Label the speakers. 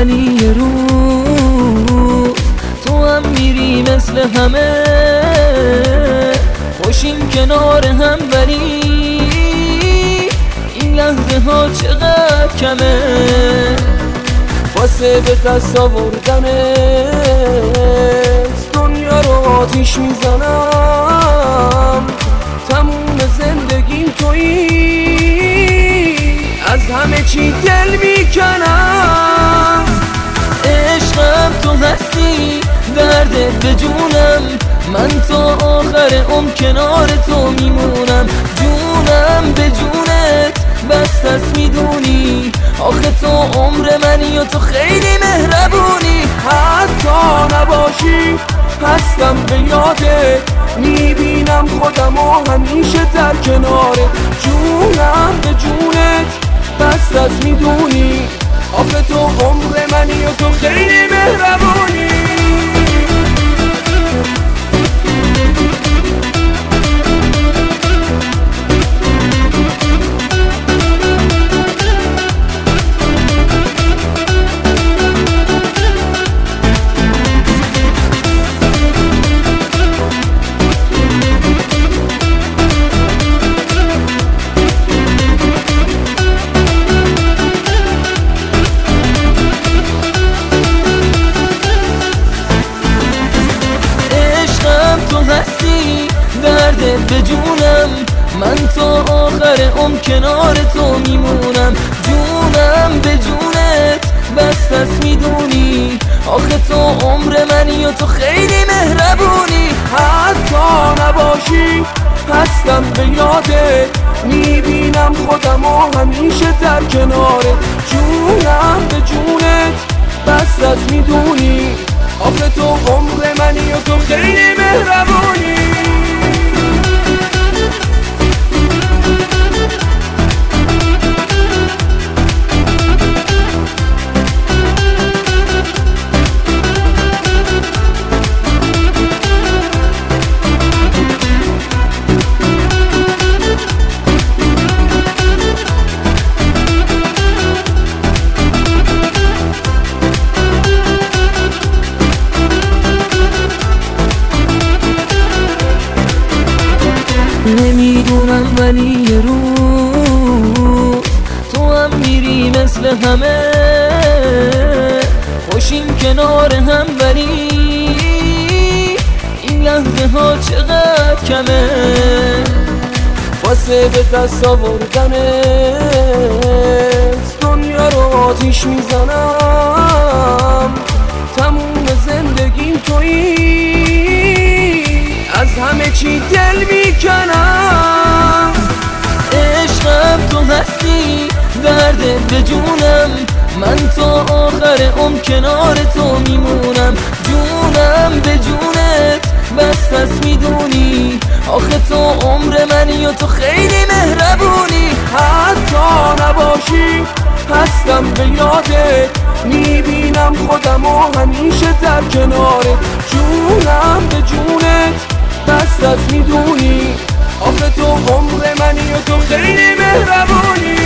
Speaker 1: ولی یه روز تو هم میری مثل همه، خوشیم کنار هم ولی این لحظه ها چقدر کمه. واسه به دست آوردنت دنیا رو آتیش میزنم، تموم زندگیم تویی، از همه چی دل میکنم. عشقم تو هستی، دردت به جونم، من تا آخر عمر کنار تو میمونم. جونم به جونت بس است میدونی، آخه تو عمر منی و تو خیلی مهربونی. حتی نباشی هستم به یادت، میبینم خودم و همیشه در کنارت. جونم به جونت بس است میدونی، آخه تو عمر منی و تو خیلی مهربونی. تو هستی، دردت به جونم، من تا آخر عمر کنار تو میمونم. جونم به جونت بس است میدونی، آخه تو عمر منی و تو خیلی مهربونی. حتی نباشی هستم به یادت، میبینم خودم و همیشه در کنارت. جونم به جونت بس است میدونی، آخه تو عمر منی و تو خیلی مهربونی. نمیدونم ولی یه روز تو هم میری مثل همه، خوشیم کنار هم ولی این لحظه ها چقدر کمه. واسه به دست آوردنت دنیا رو آتیش میزنم، تموم زندگیم تویی، از همه چی دل میکنم. عشقم تو هستی، دردت به جونم، من تا آخر عمر کنار تو میمونم. جونم به جونت بس است میدونی، آخه تو عمر منی و تو خیلی مهربونی. حتی نباشی هستم به یادت، میبینم خودم و همیشه در کنارت. جونم به جونت بس است میدونی، آخه تو عمر منی و تو خیلی مهربونی.